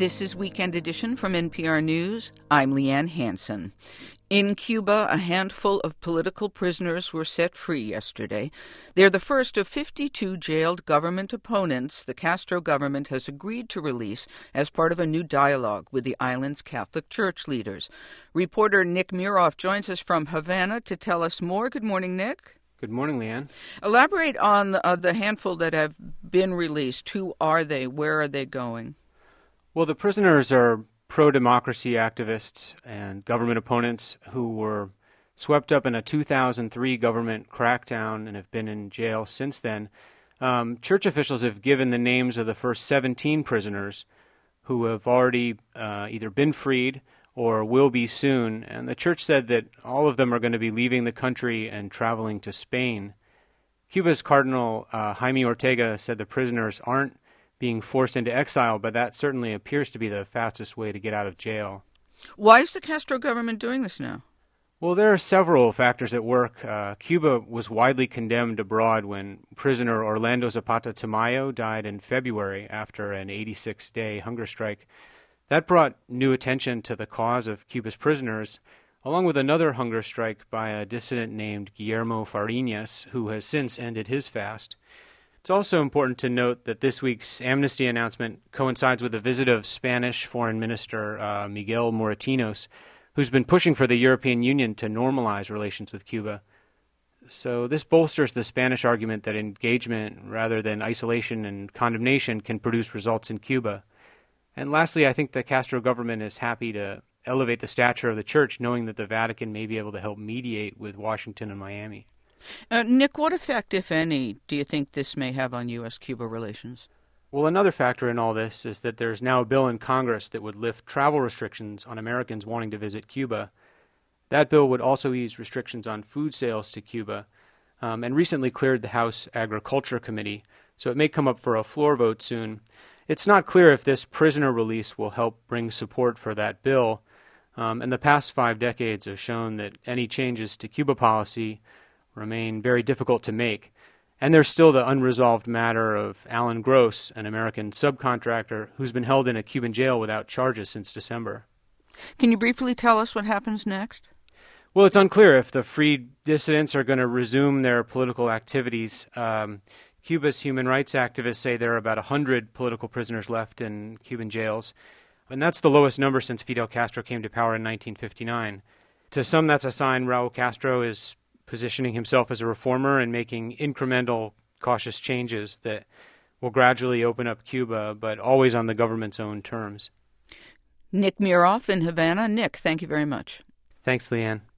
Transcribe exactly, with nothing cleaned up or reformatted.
This is Weekend Edition from N P R News. I'm Leanne Hansen. In Cuba, a handful of political prisoners were set free yesterday. They're the first of fifty-two jailed government opponents the Castro government has agreed to release as part of a new dialogue with the island's Catholic Church leaders. Reporter Nick Muroff joins us from Havana to tell us more. Good morning, Nick. Good morning, Leanne. Elaborate on uh, the handful that have been released. Who are they? Where are they going? Well, the prisoners are pro-democracy activists and government opponents who were swept up in a two thousand three government crackdown and have been in jail since then. Um, church officials have given the names of the first seventeen prisoners who have already uh, either been freed or will be soon, and the church said that all of them are going to be leaving the country and traveling to Spain. Cuba's Cardinal uh, Jaime Ortega said the prisoners aren't being forced into exile, but that certainly appears to be the fastest way to get out of jail. Why is the Castro government doing this now? Well, there are several factors at work. Uh, Cuba was widely condemned abroad when prisoner Orlando Zapata Tamayo died in February after an eighty-six day hunger strike. That brought new attention to the cause of Cuba's prisoners, along with another hunger strike by a dissident named Guillermo Fariñas, who has since ended his fast. It's also important to note that this week's amnesty announcement coincides with a visit of Spanish Foreign Minister uh, Miguel Moratinos, who's been pushing for the European Union to normalize relations with Cuba. So this bolsters the Spanish argument that engagement, rather than isolation and condemnation, can produce results in Cuba. And lastly, I think the Castro government is happy to elevate the stature of the church, knowing that the Vatican may be able to help mediate with Washington and Miami. Uh, Nick, what effect, if any, do you think this may have on U S Cuba relations? Well, another factor in all this is that there's now a bill in Congress that would lift travel restrictions on Americans wanting to visit Cuba. That bill would also ease restrictions on food sales to Cuba, um, and recently cleared the House Agriculture Committee, so it may come up for a floor vote soon. It's not clear if this prisoner release will help bring support for that bill, um, and the past five decades have shown that any changes to Cuba policy remain very difficult to make. And there's still the unresolved matter of Alan Gross, an American subcontractor who's been held in a Cuban jail without charges since December. Can you briefly tell us what happens next? Well, it's unclear if the freed dissidents are going to resume their political activities. Um, Cuba's human rights activists say there are about one hundred political prisoners left in Cuban jails, and that's the lowest number since Fidel Castro came to power in nineteen fifty-nine. To some, that's a sign Raul Castro is positioning himself as a reformer and making incremental, cautious changes that will gradually open up Cuba, but always on the government's own terms. Nick Muroff in Havana. Nick, thank you very much. Thanks, Leanne.